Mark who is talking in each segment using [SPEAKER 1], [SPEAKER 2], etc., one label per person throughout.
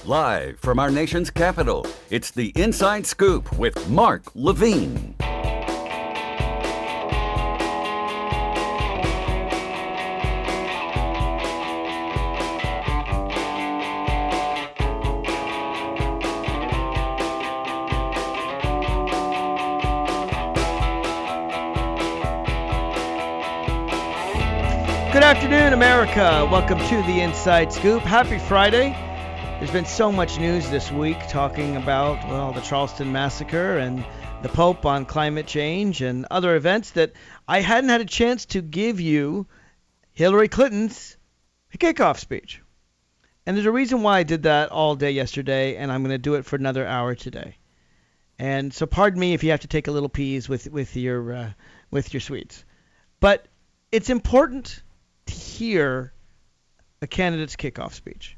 [SPEAKER 1] Live from our nation's capital, it's the Inside Scoop with Mark Levine.
[SPEAKER 2] Good afternoon, America. Welcome to the Inside Scoop. Happy Friday. There's been so much news this week talking about, well, the Charleston massacre and the Pope on climate change and other events that I hadn't had a chance to give you Hillary Clinton's kickoff speech. And there's a reason why I did that all day yesterday, and I'm going to do it for another hour today. And so pardon me if you have to take a little peas with your sweets. But it's important to hear a candidate's kickoff speech.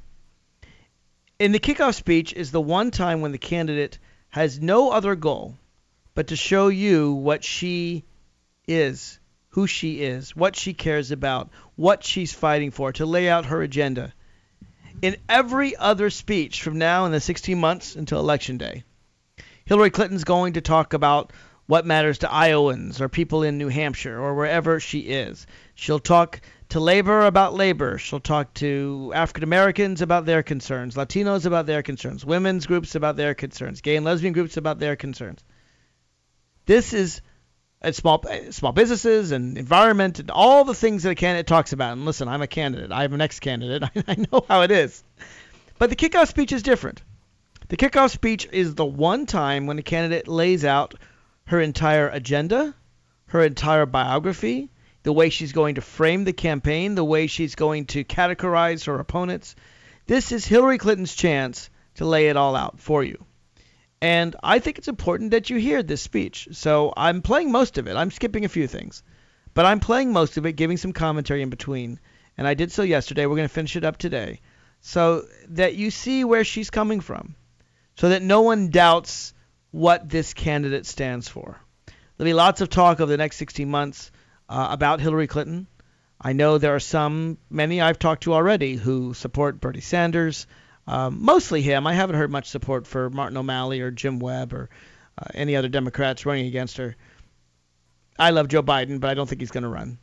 [SPEAKER 2] In the kickoff speech is the one time when the candidate has no other goal but to show you what she is, who she is, what she cares about, what she's fighting for, to lay out her agenda. In every other speech from now in the 16 months until Election Day, Hillary Clinton's going to talk about what matters to Iowans or people in New Hampshire or wherever she is. She'll talk to labor about labor. She'll talk to African Americans about their concerns, Latinos about their concerns, women's groups about their concerns, gay and lesbian groups about their concerns. This is small businesses and environment and all the things that a candidate talks about. And listen, I'm a candidate. I'm an ex-candidate. I know how it is. But the kickoff speech is different. The kickoff speech is the one time when a candidate lays out her entire agenda, her entire biography, the way she's going to frame the campaign, the way she's going to categorize her opponents. This is Hillary Clinton's chance to lay it all out for you. And I think it's important that you hear this speech. So I'm playing most of it. I'm skipping a few things. But I'm playing most of it, giving some commentary in between. And I did so yesterday. We're going to finish it up today. So that you see where she's coming from. So that no one doubts what this candidate stands for. There'll be lots of talk over the next 16 months about Hillary Clinton. I know there are many I've talked to already who support Bernie Sanders, mostly him. I haven't heard much support for Martin O'Malley or Jim Webb or any other Democrats running against her. I love Joe Biden, but I don't think he's going to run.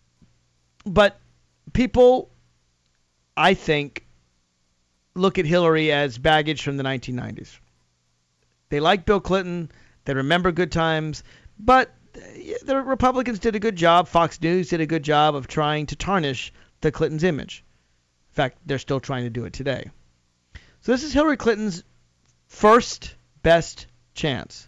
[SPEAKER 2] But people, I think, look at Hillary as baggage from the 1990s. They like Bill Clinton. They remember good times. But the Republicans did a good job. Fox News did a good job of trying to tarnish the Clintons' image. In fact, they're still trying to do it today. So this is Hillary Clinton's first best chance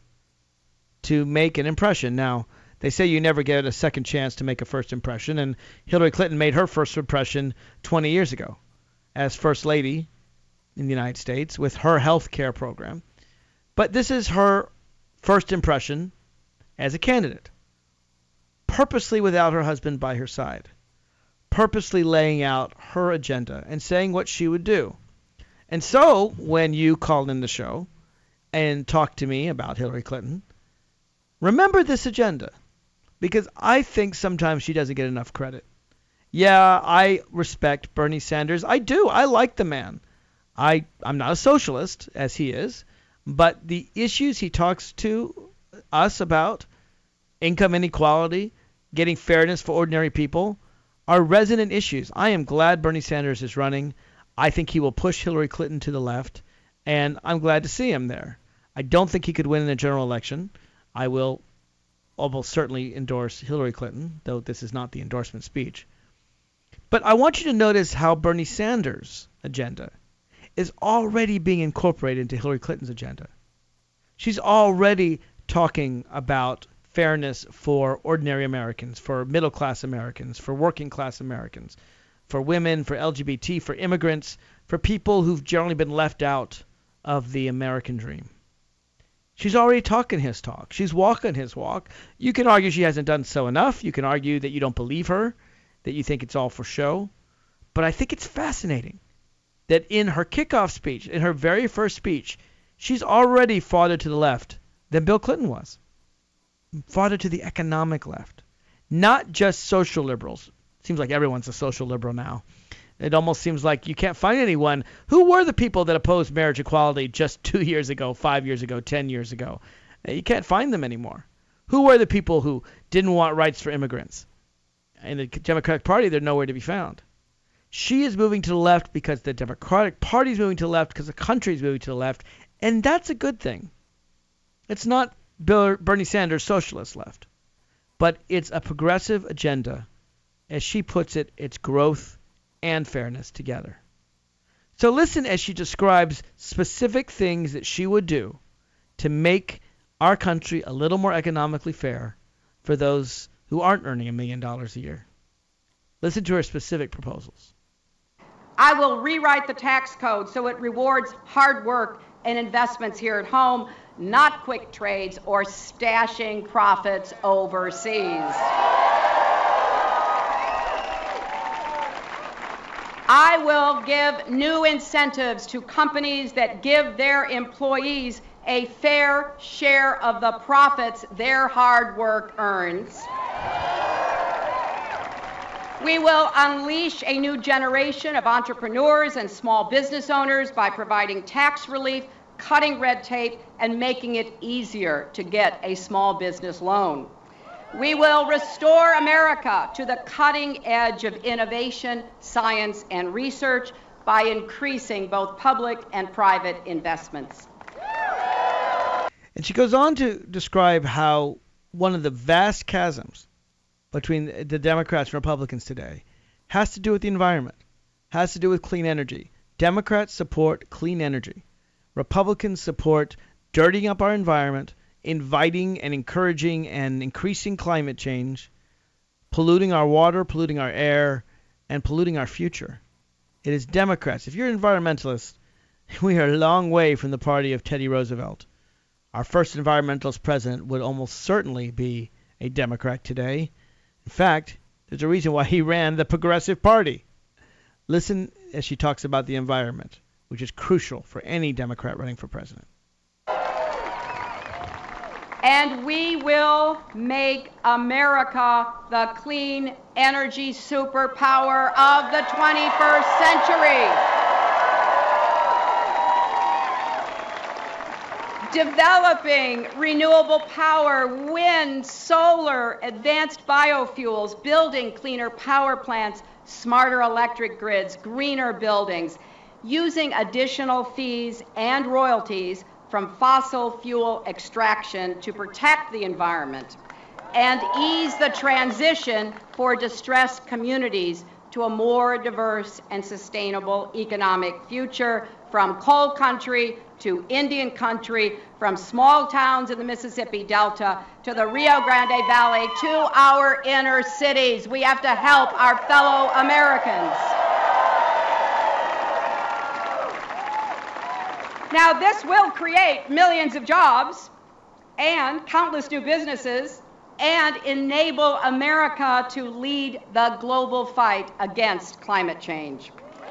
[SPEAKER 2] to make an impression. Now, they say you never get a second chance to make a first impression, and Hillary Clinton made her first impression 20 years ago as First Lady in the United States with her health care program. But this is her first impression as a candidate, purposely without her husband by her side, purposely laying out her agenda and saying what she would do. And so when you called in the show and talked to me about Hillary Clinton, remember this agenda, because I think sometimes she doesn't get enough credit. Yeah, I respect Bernie Sanders. I do. I like the man. I'm not a socialist, as he is. But the issues he talks to us about, income inequality, getting fairness for ordinary people, are resonant issues. I am glad Bernie Sanders is running. I think he will push Hillary Clinton to the left, and I'm glad to see him there. I don't think he could win in a general election. I will almost certainly endorse Hillary Clinton, though this is not the endorsement speech. But I want you to notice how Bernie Sanders' agenda is already being incorporated into Hillary Clinton's agenda. She's already talking about fairness for ordinary Americans, for middle-class Americans, for working-class Americans, for women, for LGBT, for immigrants, for people who've generally been left out of the American dream. She's already talking his talk. She's walking his walk. You can argue she hasn't done so enough. You can argue that you don't believe her, that you think it's all for show. But I think it's fascinating that in her kickoff speech, in her very first speech, she's already farther to the left than Bill Clinton was. Farther to the economic left. Not just social liberals. Seems like everyone's a social liberal now. It almost seems like you can't find anyone. Who were the people that opposed marriage equality just 2 years ago, 5 years ago, 10 years ago? You can't find them anymore. Who were the people who didn't want rights for immigrants? In the Democratic Party, they're nowhere to be found. She is moving to the left because the Democratic Party is moving to the left, because the country is moving to the left, and that's a good thing. It's not Bernie Sanders' socialist left, but it's a progressive agenda. As she puts it, it's growth and fairness together. So listen as she describes specific things that she would do to make our country a little more economically fair for those who aren't earning $1 million a year. Listen to her specific proposals.
[SPEAKER 3] I will rewrite the tax code so it rewards hard work and investments here at home, not quick trades or stashing profits overseas. I will give new incentives to companies that give their employees a fair share of the profits their hard work earns. We will unleash a new generation of entrepreneurs and small business owners by providing tax relief, cutting red tape, and making it easier to get a small business loan. We will restore America to the cutting edge of innovation, science, and research by increasing both public and private investments.
[SPEAKER 2] And she goes on to describe how one of the vast chasms between the Democrats and Republicans today has to do with the environment, has to do with clean energy. Democrats support clean energy. Republicans support dirtying up our environment, inviting and encouraging and increasing climate change, polluting our water, polluting our air, and polluting our future. It is Democrats. If you're an environmentalist, we are a long way from the party of Teddy Roosevelt. Our first environmentalist president would almost certainly be a Democrat today. In fact, there's a reason why he ran the Progressive Party. Listen as she talks about the environment, which is crucial for any Democrat running for president.
[SPEAKER 3] And we will make America the clean energy superpower of the 21st century. Developing renewable power, wind, solar, advanced biofuels, building cleaner power plants, smarter electric grids, greener buildings, using additional fees and royalties from fossil fuel extraction to protect the environment and ease the transition for distressed communities to a more diverse and sustainable economic future, from coal country to Indian country, from small towns in the Mississippi Delta to the Rio Grande Valley to our inner cities. We have to help our fellow Americans. Now, this will create millions of jobs and countless new businesses and enable America to lead the global fight against climate change.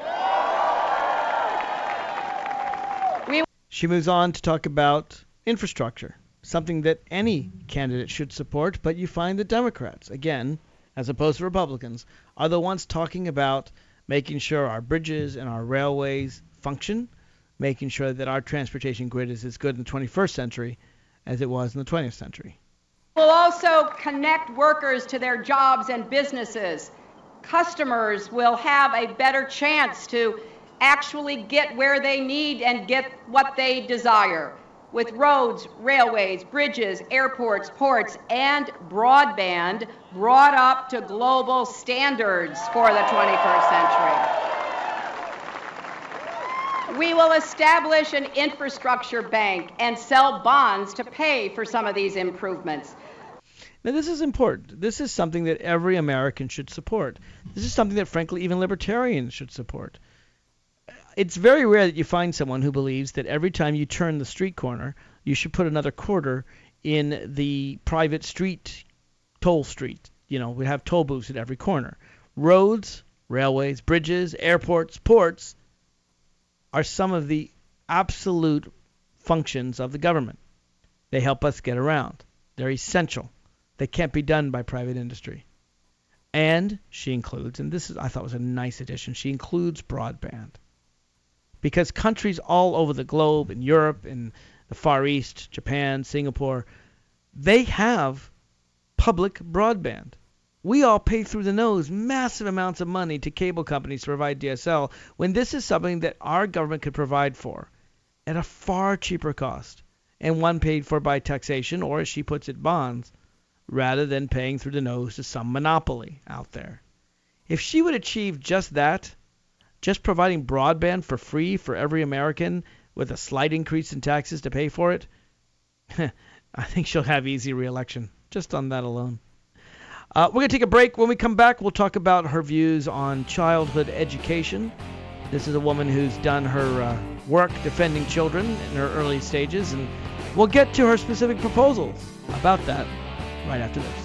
[SPEAKER 2] She moves on to talk about infrastructure, something that any candidate should support, but you find that Democrats, again, as opposed to Republicans, are the ones talking about making sure our bridges and our railways function, making sure that our transportation grid is as good in the 21st century as it was in the 20th century.
[SPEAKER 3] We'll also connect workers to their jobs and businesses. Customers will have a better chance to actually get where they need and get what they desire, with roads, railways, bridges, airports, ports, and broadband brought up to global standards for the 21st century. We will establish an infrastructure bank and sell bonds to pay for some of these improvements.
[SPEAKER 2] Now, this is important. This is something that every American should support. This is something that, frankly, even libertarians should support. It's very rare that you find someone who believes that every time you turn the street corner, you should put another quarter in the private street, toll street. You know, we have toll booths at every corner. Roads, railways, bridges, airports, ports are some of the absolute functions of the government. They help us get around. They're essential. They can't be done by private industry. And she includes, and this is I thought was a nice addition, she includes broadband. Because countries all over the globe, in Europe, in the Far East, Japan, Singapore, they have public broadband. We all pay through the nose massive amounts of money to cable companies to provide DSL when this is something that our government could provide for at a far cheaper cost, and one paid for by taxation, or as she puts it, bonds, rather than paying through the nose to some monopoly out there. If she would achieve just that, just providing broadband for free for every American with a slight increase in taxes to pay for it, I think she'll have easy re-election just on that alone. We're going to take a break. When we come back, we'll talk about her views on childhood education. This is a woman who's done her work defending children in her early stages, and we'll get to her specific proposals about that right after this.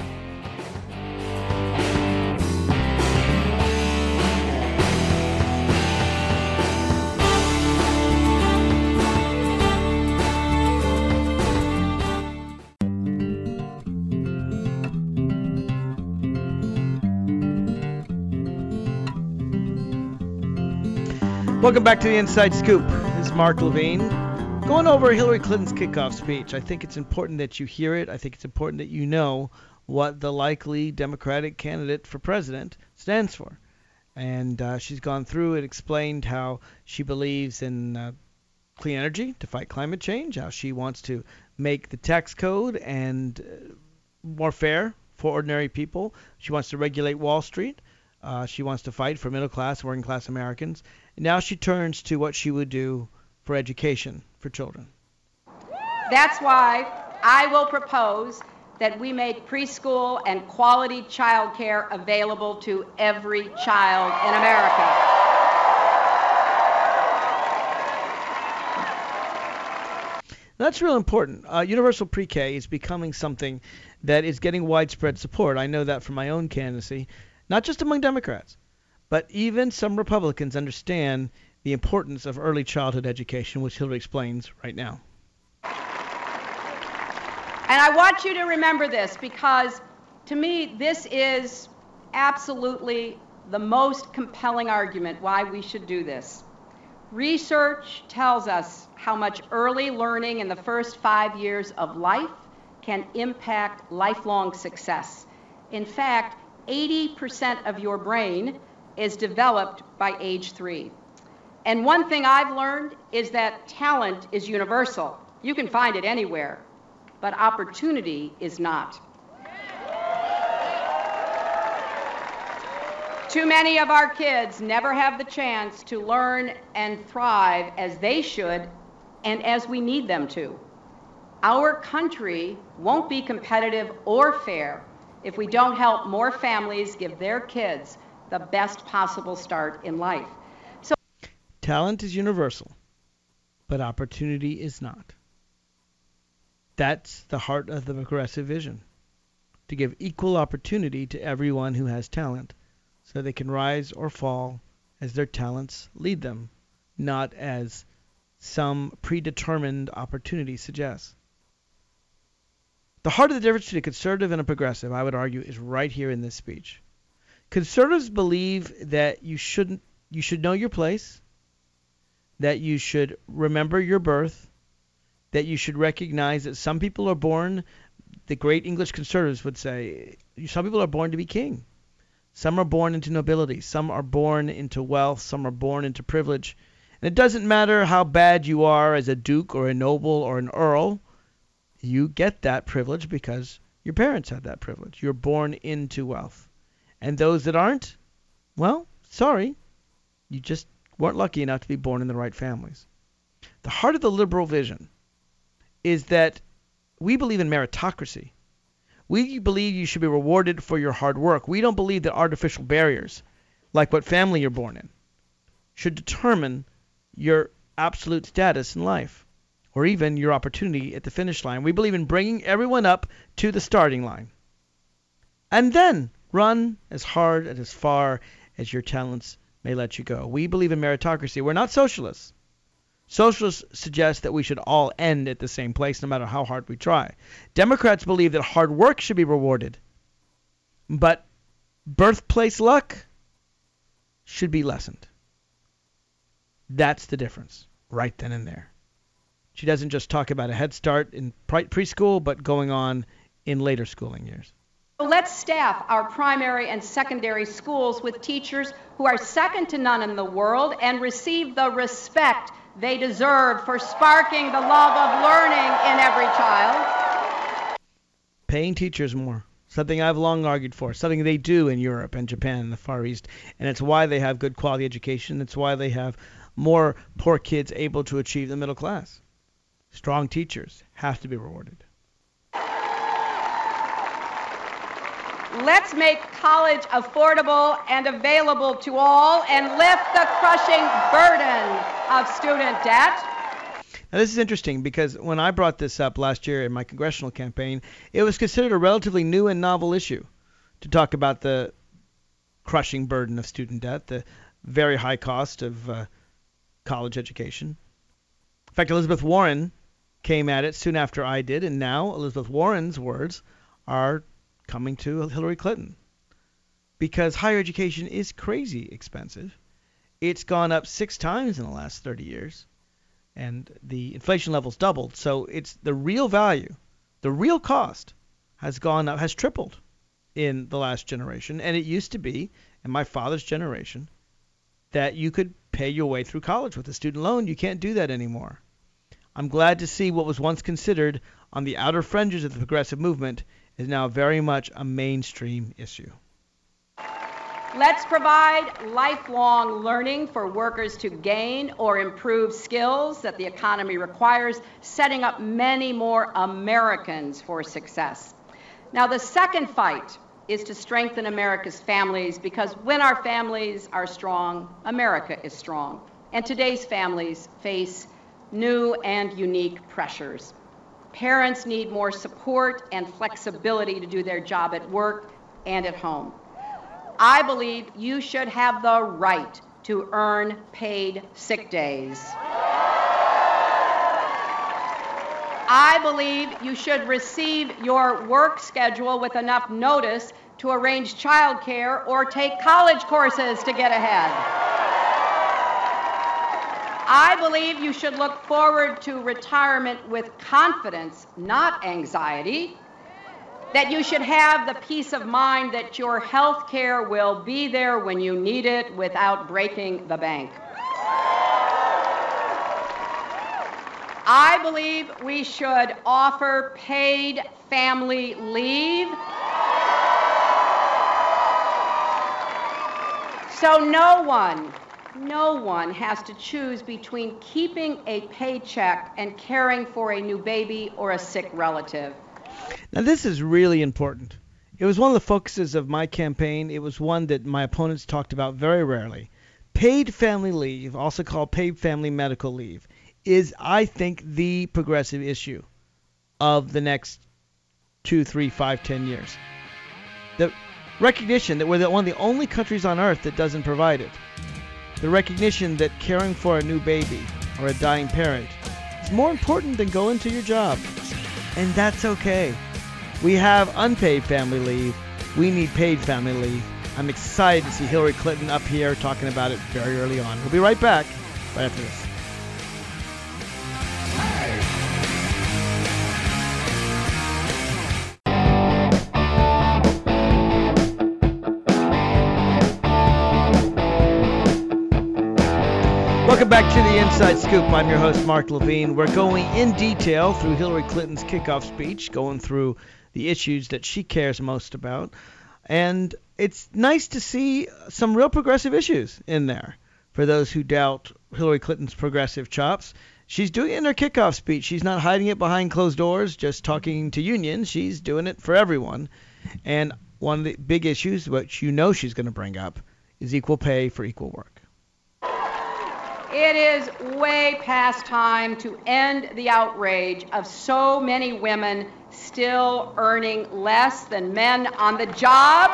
[SPEAKER 2] Welcome back to the Inside Scoop. This is Mark Levine. Going over Hillary Clinton's kickoff speech. I think it's important that you hear it. I think it's important that you know what the likely Democratic candidate for president stands for. And she's gone through and explained how she believes in clean energy to fight climate change, how she wants to make the tax code and more fair for ordinary people. She wants to regulate Wall Street. She wants to fight for middle-class, working-class Americans. Now she turns to what she would do for education for children.
[SPEAKER 3] That's why I will propose that we make preschool and quality child care available to every child in America.
[SPEAKER 2] That's real important. Universal pre-K is becoming something that is getting widespread support. I know that from my own candidacy, not just among Democrats, but even some Republicans understand the importance of early childhood education, which Hillary explains right now.
[SPEAKER 3] And I want you to remember this because, to me, this is absolutely the most compelling argument why we should do this. Research tells us how much early learning in the first 5 years of life can impact lifelong success. In fact, 80% of your brain is developed by age 3. And one thing I've learned is that talent is universal. You can find it anywhere, but opportunity is not. Too many of our kids never have the chance to learn and thrive as they should and as we need them to. Our country won't be competitive or fair if we don't help more families give their kids the best possible start in life. So,
[SPEAKER 2] talent is universal, but opportunity is not. That's the heart of the progressive vision, to give equal opportunity to everyone who has talent so they can rise or fall as their talents lead them, not as some predetermined opportunity suggests. The heart of the difference between a conservative and a progressive, I would argue, is right here in this speech. Conservatives believe that you should know your place, that you should remember your birth, that you should recognize that some people are born, the great English conservatives would say, some people are born to be king. Some are born into nobility. Some are born into wealth. Some are born into privilege. And it doesn't matter how bad you are as a duke or a noble or an earl. You get that privilege because your parents had that privilege. You're born into wealth. And those that aren't, well, sorry, you just weren't lucky enough to be born in the right families. The heart of the liberal vision is that we believe in meritocracy. We believe you should be rewarded for your hard work. We don't believe that artificial barriers, like what family you're born in, should determine your absolute status in life, or even your opportunity at the finish line. We believe in bringing everyone up to the starting line. And then run as hard and as far as your talents may let you go. We believe in meritocracy. We're not socialists. Socialists suggest that we should all end at the same place no matter how hard we try. Democrats believe that hard work should be rewarded, but birthplace luck should be lessened. That's the difference right then and there. She doesn't just talk about a head start in preschool, but going on in later schooling years.
[SPEAKER 3] Let's staff our primary and secondary schools with teachers who are second to none in the world and receive the respect they deserve for sparking the love of learning in every child.
[SPEAKER 2] Paying teachers more. Something I've long argued for. Something they do in Europe and Japan and the Far East. And it's why they have good quality education. It's why they have more poor kids able to achieve the middle class. Strong teachers have to be rewarded.
[SPEAKER 3] Let's make college affordable and available to all and lift the crushing burden of student debt.
[SPEAKER 2] Now, this is interesting because when I brought this up last year in my congressional campaign, it was considered a relatively new and novel issue to talk about the crushing burden of student debt, the very high cost of college education. In fact, Elizabeth Warren came at it soon after I did, and now Elizabeth Warren's words are coming to Hillary Clinton because higher education is crazy expensive. It's gone up 6 times in the last 30 years, and the inflation level's doubled. So it's the real value, the real cost has gone up, has tripled in the last generation. And it used to be, in my father's generation, that you could pay your way through college with a student loan. You can't do that anymore. I'm glad to see what was once considered on the outer fringes of the progressive movement is now very much a mainstream issue.
[SPEAKER 3] Let's provide lifelong learning for workers to gain or improve skills that the economy requires, setting up many more Americans for success. Now, the second fight is to strengthen America's families, because when our families are strong, America is strong. And today's families face new and unique pressures. Parents need more support and flexibility to do their job at work and at home. I believe you should have the right to earn paid sick days. I believe you should receive your work schedule with enough notice to arrange childcare or take college courses to get ahead. I believe you should look forward to retirement with confidence, not anxiety. That you should have the peace of mind that your health care will be there when you need it without breaking the bank. I believe we should offer paid family leave so no one has to choose between keeping a paycheck and caring for a new baby or a sick relative.
[SPEAKER 2] Now, this is really important. It was one of the focuses of my campaign. It was one that my opponents talked about very rarely. Paid family leave, also called paid family medical leave, is, I think, the progressive issue of the next 2, 3, 5, 10 years. The recognition that we're one of the only countries on earth that doesn't provide it. The recognition that caring for a new baby or a dying parent is more important than going to your job. And that's okay. We have unpaid family leave. We need paid family leave. I'm excited to see Hillary Clinton up here talking about it very early on. We'll be right back right after this. Welcome back to the Inside Scoop. I'm your host, Mark Levine. We're going in detail through Hillary Clinton's kickoff speech, going through the issues that she cares most about. And it's nice to see some real progressive issues in there. For those who doubt Hillary Clinton's progressive chops, she's doing it in her kickoff speech. She's not hiding it behind closed doors, just talking to unions. She's doing it for everyone. And one of the big issues, which you know she's going to bring up, is equal pay for equal work.
[SPEAKER 3] It is way past time to end the outrage of so many women still earning less than men on the job.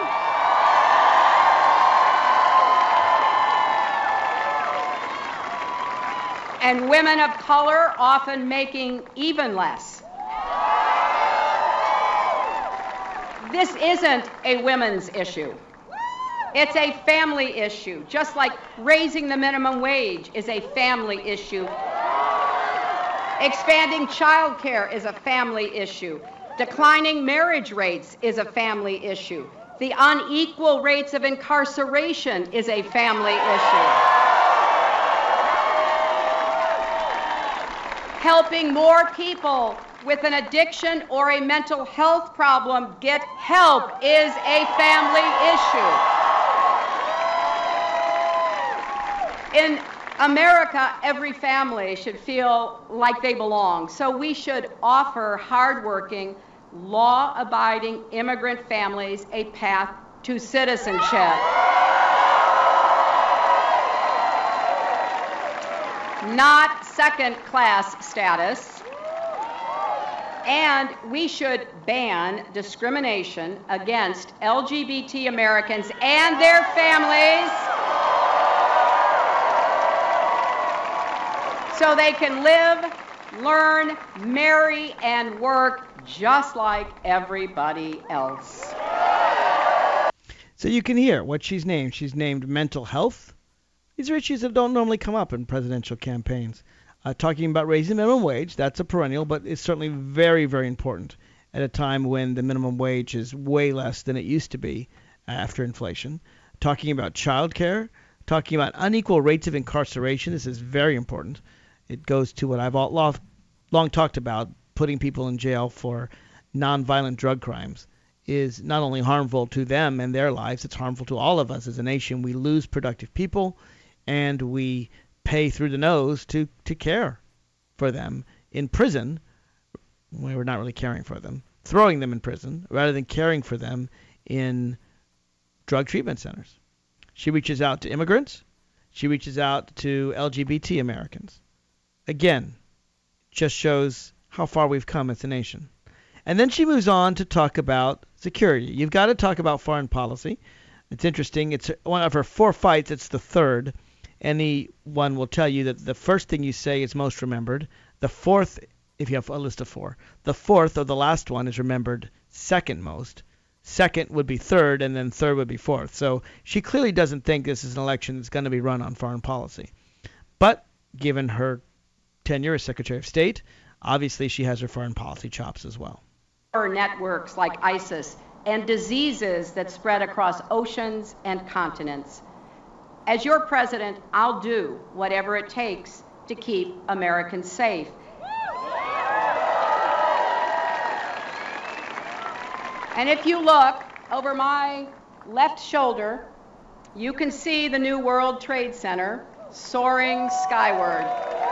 [SPEAKER 3] And women of color often making even less. This isn't a women's issue. It's a family issue, just like raising the minimum wage is a family issue. Expanding child care is a family issue. Declining marriage rates is a family issue. The unequal rates of incarceration is a family issue. Helping more people with an addiction or a mental health problem get help is a family issue. In America, every family should feel like they belong. So we should offer hardworking, law-abiding immigrant families a path to citizenship. Not second-class status. And we should ban discrimination against LGBT Americans and their families so they can live, learn, marry, and work just like everybody else.
[SPEAKER 2] So you can hear what she's named. She's named mental health. These are issues that don't normally come up in presidential campaigns. Talking about raising the minimum wage, that's a perennial, but it's certainly very, very important at a time when the minimum wage is way less than it used to be after inflation. Talking about child care, talking about unequal rates of incarceration. This is very important. It goes to what I've long talked about, putting people in jail for nonviolent drug crimes is not only harmful to them and their lives, it's harmful to all of us as a nation. We lose productive people, and we pay through the nose to care for them in prison. We're not really caring for them, throwing them in prison rather than caring for them in drug treatment centers. She reaches out to immigrants. She reaches out to LGBT Americans. Again, just shows how far we've come as a nation. And then she moves on to talk about security. You've got to talk about foreign policy. It's interesting. It's one of her 4 fights. It's the third. Anyone will tell you that the first thing you say is most remembered. The fourth, if you have a list of 4, the fourth or the last one is remembered second most. Second would be third, and then third would be fourth. So she clearly doesn't think this is an election that's going to be run on foreign policy. But given her tenure as Secretary of State, obviously she has her foreign policy chops as well.
[SPEAKER 3] Networks like ISIS and diseases that spread across oceans and continents. As your president, I'll do whatever it takes to keep Americans safe. And if you look over my left shoulder, you can see the new World Trade Center soaring skyward.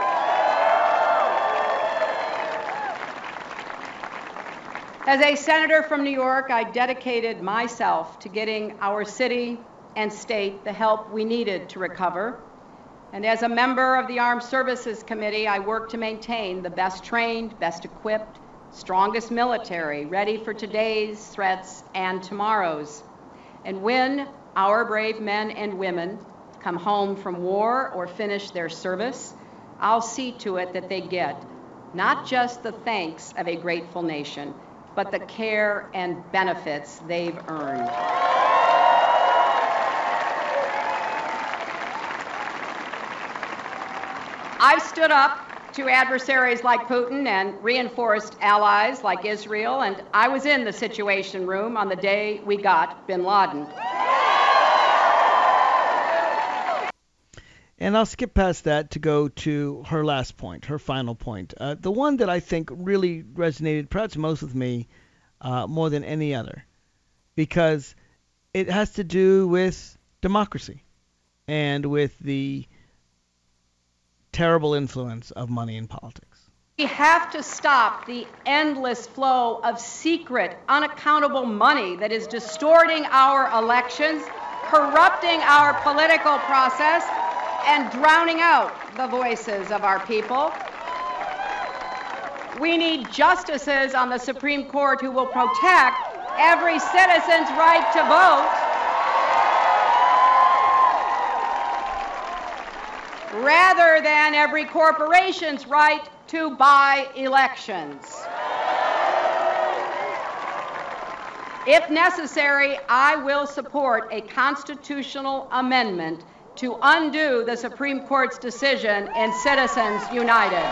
[SPEAKER 3] As a senator from New York, I dedicated myself to getting our city and state the help we needed to recover. And as a member of the Armed Services Committee, I worked to maintain the best trained, best equipped, strongest military, ready for today's threats and tomorrow's. And when our brave men and women come home from war or finish their service, I'll see to it that they get not just the thanks of a grateful nation, but the care and benefits they've earned. I've stood up to adversaries like Putin and reinforced allies like Israel, and I was in the Situation Room on the day we got bin Laden.
[SPEAKER 2] And I'll skip past that to go to her last point, her final point. The one that I think really resonated perhaps most with me more than any other, because it has to do with democracy and with the terrible influence of money in politics.
[SPEAKER 3] We have to stop the endless flow of secret, unaccountable money that is distorting our elections, corrupting our political process, and drowning out the voices of our people. We need justices on the Supreme Court who will protect every citizen's right to vote, rather than every corporation's right to buy elections. If necessary, I will support a constitutional amendment to undo the Supreme Court's decision in Citizens United.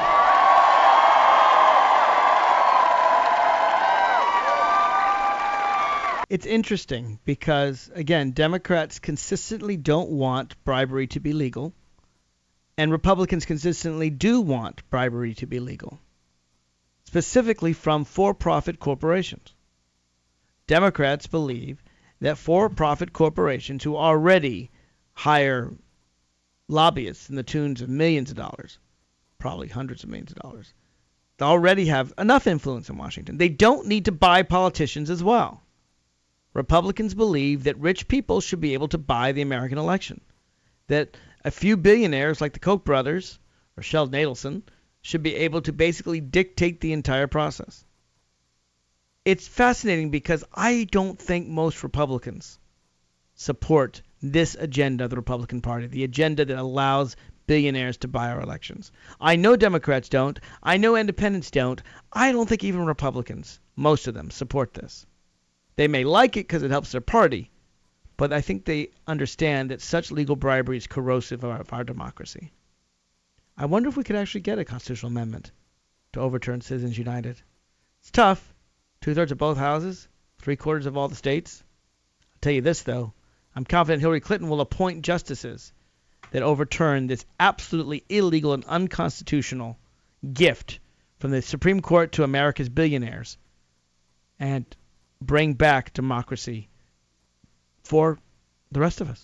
[SPEAKER 2] It's interesting because, again, Democrats consistently don't want bribery to be legal, and Republicans consistently do want bribery to be legal, specifically from for-profit corporations. Democrats believe that for-profit corporations who already hire lobbyists in the tunes of millions of dollars, probably hundreds of millions of dollars, they already have enough influence in Washington. They don't need to buy politicians as well. Republicans believe that rich people should be able to buy the American election, that a few billionaires like the Koch brothers or Sheldon Adelson should be able to basically dictate the entire process. It's fascinating because I don't think most Republicans support this agenda of the Republican Party, the agenda that allows billionaires to buy our elections. I know Democrats don't. I know independents don't. I don't think even Republicans, most of them, support this. They may like it because it helps their party, but I think they understand that such legal bribery is corrosive of our democracy. I wonder if we could actually get a constitutional amendment to overturn Citizens United. It's tough. 2/3 of both houses, 3/4 of all the states. I'll tell you this, though. I'm confident Hillary Clinton will appoint justices that overturn this absolutely illegal and unconstitutional gift from the Supreme Court to America's billionaires and bring back democracy for the rest of us.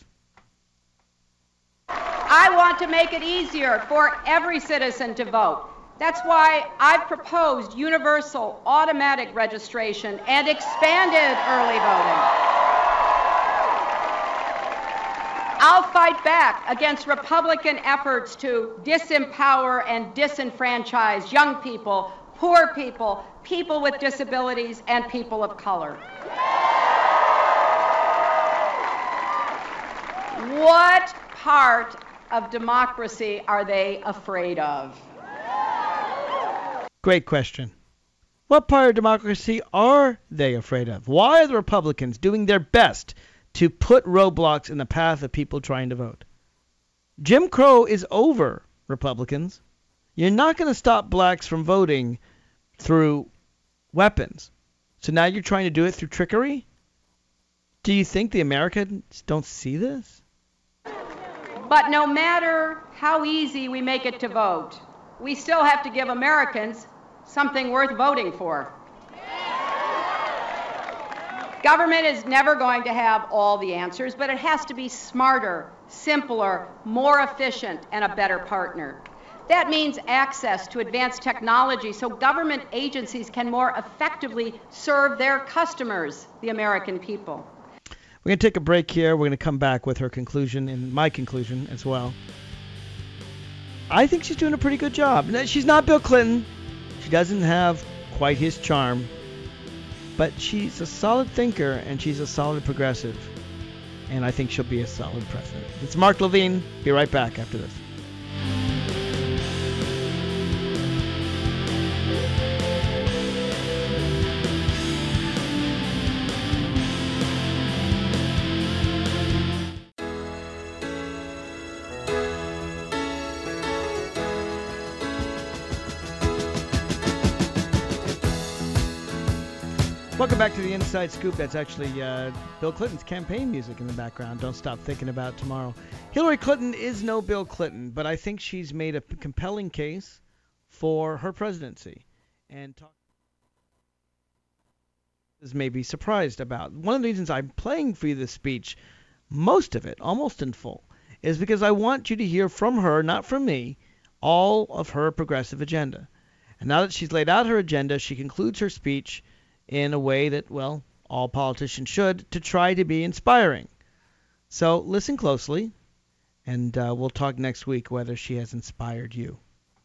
[SPEAKER 3] I want to make it easier for every citizen to vote. That's why I've proposed universal automatic registration and expanded early voting. I'll fight back against Republican efforts to disempower and disenfranchise young people, poor people, people with disabilities, and people of color. What part of democracy are they afraid of?
[SPEAKER 2] Great question. What part of democracy are they afraid of? Why are the Republicans doing their best to put roadblocks in the path of people trying to vote? Jim Crow is over, Republicans. You're not going to stop blacks from voting through weapons. So now you're trying to do it through trickery? Do you think the Americans don't see this?
[SPEAKER 3] But no matter how easy we make it to vote, we still have to give Americans something worth voting for. Government is never going to have all the answers, but it has to be smarter, simpler, more efficient, and a better partner. That means access to advanced technology so government agencies can more effectively serve their customers, the American people.
[SPEAKER 2] We're going to take a break here. We're going to come back with her conclusion and my conclusion as well. I think she's doing a pretty good job. She's not Bill Clinton. She doesn't have quite his charm. But she's a solid thinker, and she's a solid progressive. And I think she'll be a solid president. It's Mark Levine. Be right back after this. Welcome back to the Inside Scoop. That's actually Bill Clinton's campaign music in the background. Don't stop thinking about tomorrow. Hillary Clinton is no Bill Clinton, but I think she's made a compelling case for her presidency. And is maybe surprised about. One of the reasons I'm playing for you this speech, most of it, almost in full, is because I want you to hear from her, not from me, all of her progressive agenda. And now that she's laid out her agenda, she concludes her speech in a way that, well, all politicians should, to try to be inspiring. So listen closely, and we'll talk next week whether she has inspired you.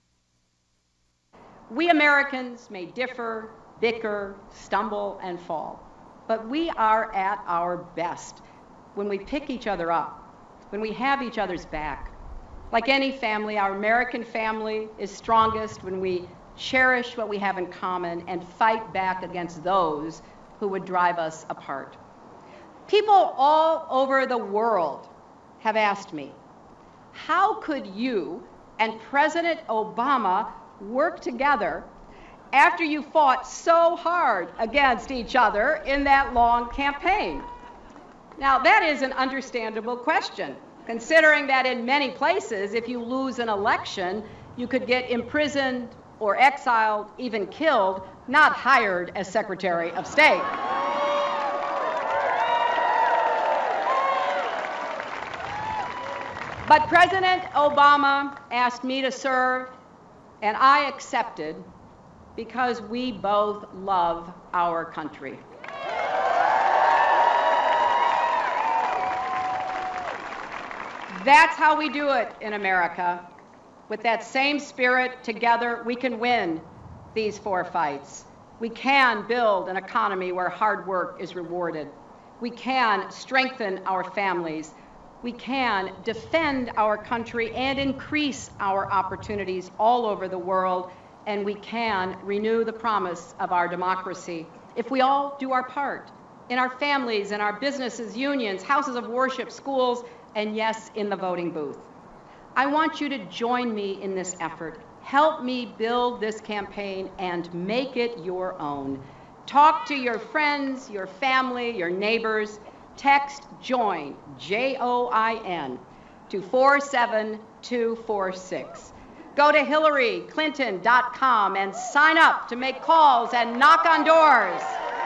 [SPEAKER 3] We Americans may differ, bicker, stumble, and fall, but we are at our best when we pick each other up, when we have each other's back. Like any family, our American family is strongest when we cherish what we have in common and fight back against those who would drive us apart. People all over the world have asked me, how could you and President Obama work together after you fought so hard against each other in that long campaign? Now, that is an understandable question, considering that in many places, if you lose an election, you could get imprisoned or exiled, even killed, not hired as Secretary of State. But President Obama asked me to serve, and I accepted because we both love our country. That's how we do it in America. With that same spirit, together we can win these 4 fights. We can build an economy where hard work is rewarded. We can strengthen our families. We can defend our country and increase our opportunities all over the world, and we can renew the promise of our democracy if we all do our part in our families, in our businesses, unions, houses of worship, schools, and yes, in the voting booth. I want you to join me in this effort. Help me build this campaign and make it your own. Talk to your friends, your family, your neighbors. Text JOIN, J-O-I-N, to 47246. Go to HillaryClinton.com and sign up to make calls and knock on doors.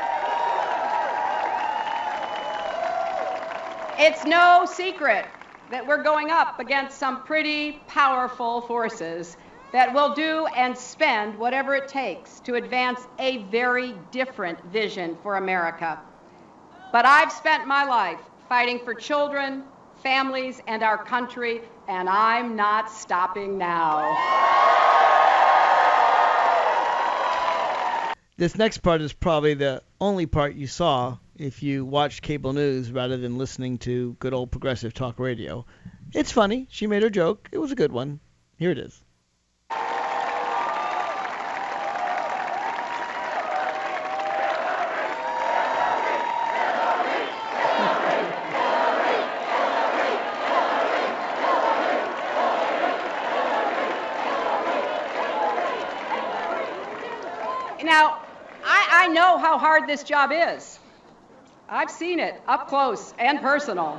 [SPEAKER 3] It's no secret that we're going up against some pretty powerful forces that will do and spend whatever it takes to advance a very different vision for America. But I've spent my life fighting for children, families, and our country, and I'm not stopping now.
[SPEAKER 2] This next part is probably the only part you saw if you watched cable news rather than listening to good old progressive talk radio. It's funny. She made her joke. It was a good one. Here it is.
[SPEAKER 3] Now, I know how hard this job is. I've seen it up close and personal.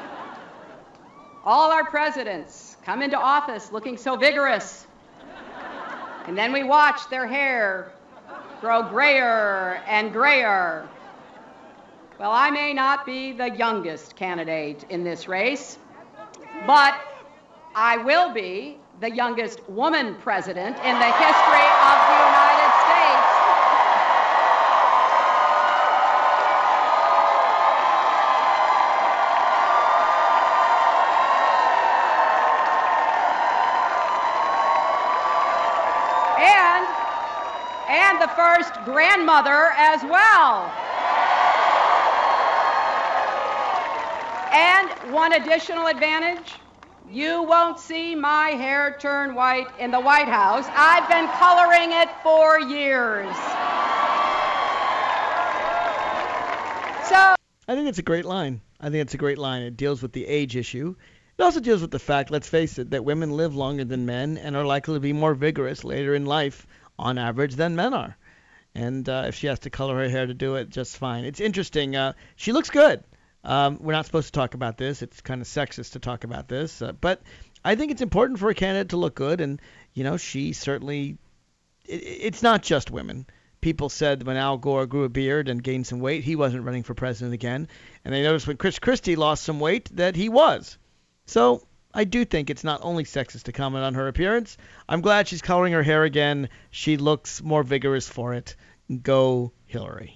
[SPEAKER 3] All our presidents come into office looking so vigorous. And then we watch their hair grow grayer and grayer. Well, I may not be the youngest candidate in this race, but I will be the youngest woman president in the history of the United States. And the first grandmother as well. And one additional advantage, you won't see my hair turn white in the White House. I've been coloring it for years. So
[SPEAKER 2] I think it's a great line. It deals with the age issue. It also deals with the fact, let's face it, that women live longer than men and are likely to be more vigorous later in life on average than men are. And if she has to color her hair to do it, just fine. It's interesting. She looks good. We're not supposed to talk about this. It's kind of sexist to talk about this. But I think it's important for a candidate to look good. And, you know, she certainly it's not just women. People said when Al Gore grew a beard and gained some weight, he wasn't running for president again. And they noticed when Chris Christie lost some weight that he was. So I do think it's not only sexist to comment on her appearance. I'm glad she's coloring her hair again. She looks more vigorous for it. Go Hillary.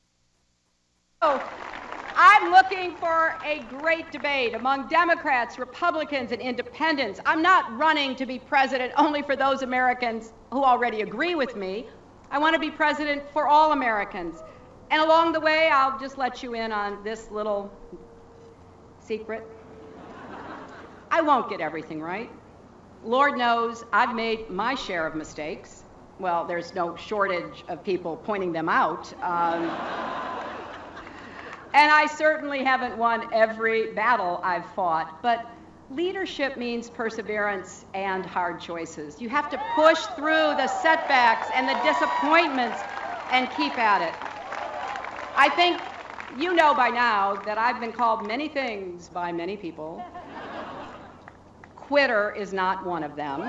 [SPEAKER 3] I'm looking for a great debate among Democrats, Republicans, and independents. I'm not running to be president only for those Americans who already agree with me. I want to be president for all Americans. And along the way, I'll just let you in on this little secret. I won't get everything right. Lord knows I've made my share of mistakes. Well, there's no shortage of people pointing them out. And I certainly haven't won every battle I've fought, but leadership means perseverance and hard choices. You have to push through the setbacks and the disappointments and keep at it. I think you know by now that I've been called many things by many people. Quitter is not one of them.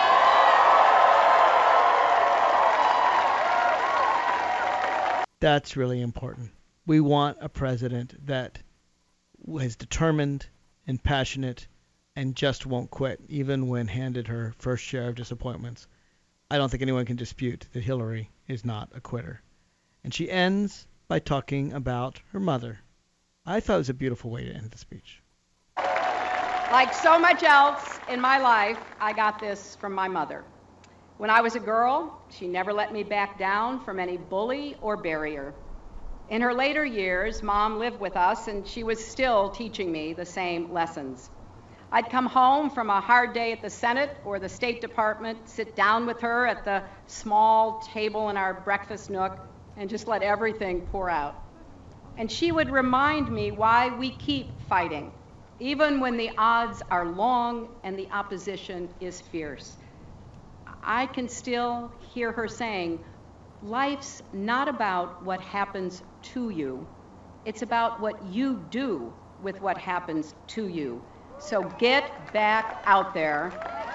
[SPEAKER 2] That's really important. We want a president that is determined and passionate and just won't quit, even when handed her first share of disappointments. I don't think anyone can dispute that Hillary is not a quitter. And she ends by talking about her mother. I thought it was a beautiful way to end the speech.
[SPEAKER 3] Like so much else in my life, I got this from my mother. When I was a girl, she never let me back down from any bully or barrier. In her later years, Mom lived with us, and she was still teaching me the same lessons. I'd come home from a hard day at the Senate or the State Department, sit down with her at the small table in our breakfast nook, and just let everything pour out. And she would remind me why we keep fighting, even when the odds are long and the opposition is fierce. I can still hear her saying, life's not about what happens to you. It's about what you do with what happens to you. So get back out there.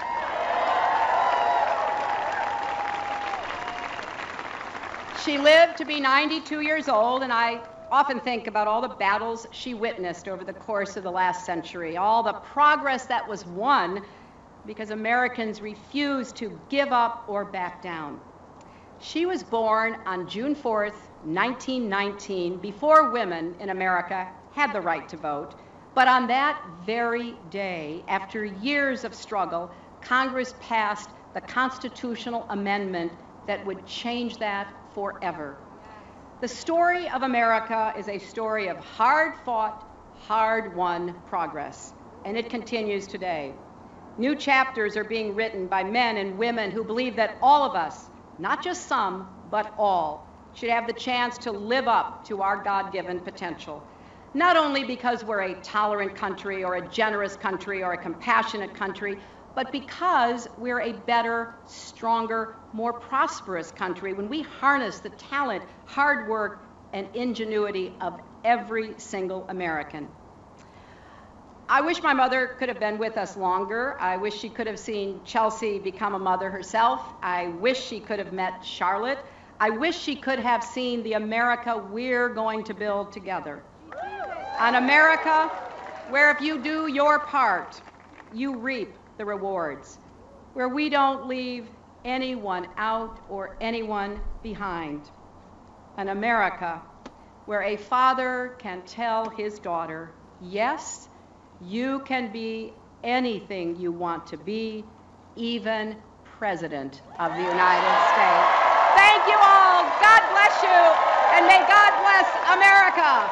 [SPEAKER 3] She lived to be 92 years old, and I often think about all the battles she witnessed over the course of the last century, all the progress that was won because Americans refused to give up or back down. She was born on June 4th, 1919, before women in America had the right to vote. But on that very day, after years of struggle, Congress passed the constitutional amendment that would change that forever. The story of America is a story of hard-fought, hard-won progress, and it continues today. New chapters are being written by men and women who believe that all of us, not just some, but all, should have the chance to live up to our God-given potential. Not only because we're a tolerant country or a generous country or a compassionate country, but because we're a better, stronger, more prosperous country when we harness the talent, hard work, and ingenuity of every single American. I wish my mother could have been with us longer. I wish she could have seen Chelsea become a mother herself. I wish she could have met Charlotte. I wish she could have seen the America we're going to build together. An America where if you do your part, you reap the rewards, where we don't leave anyone out or anyone behind. An America where a father can tell his daughter, yes, you can be anything you want to be, even President of the United States. Thank you all. God bless you, and may God bless America.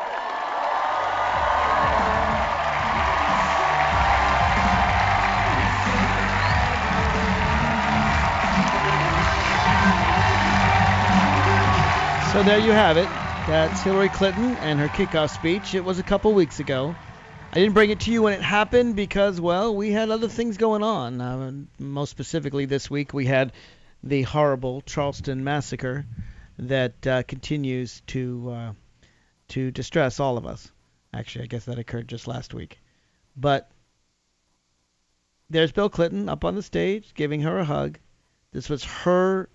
[SPEAKER 2] So there you have it. That's Hillary Clinton and her kickoff speech. It was a couple weeks ago. I didn't bring it to you when it happened because, well, we had other things going on. Most specifically this week, we had the horrible Charleston massacre that continues to distress all of us. Actually, I guess that occurred just last week. But there's Bill Clinton up on the stage giving her a hug. This was her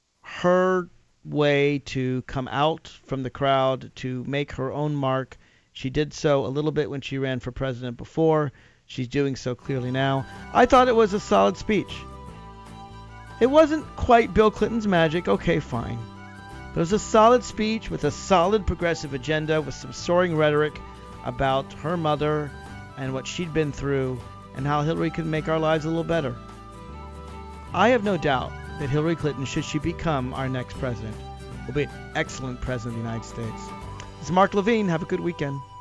[SPEAKER 2] way to come out from the crowd, to make her own mark. She did so a little bit when she ran for president before. She's doing so clearly now. I thought it was a solid speech. It wasn't quite Bill Clinton's magic. Okay, fine. But it was a solid speech with a solid progressive agenda with some soaring rhetoric about her mother and what she'd been through and how Hillary could make our lives a little better. I have no doubt that Hillary Clinton, should she become our next president, will be an excellent president of the United States. This is Mark Levine. Have a good weekend.